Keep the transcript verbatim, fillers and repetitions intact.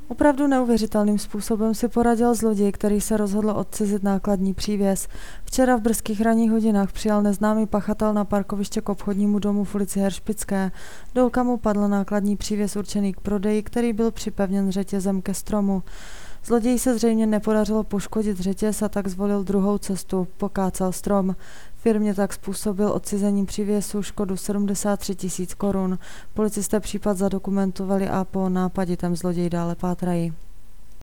Opravdu neuvěřitelným způsobem si poradil zloděj, který se rozhodl odcizit nákladní přívěs. Včera v brzkých ranních hodinách přijal neznámý pachatel na parkoviště k obchodnímu domu v ulici Heršpické. Do oka mu padl nákladní přívěs určený k prodeji, který byl připevněn řetězem ke stromu. Zloději se zřejmě nepodařilo poškodit řetěz a tak zvolil druhou cestu, pokácel strom. Firmě tak způsobil odcizením přívěsu škodu sedmdesát tři tisíc korun. Policisté případ zadokumentovali a po nápaditém zloději dále pátrají.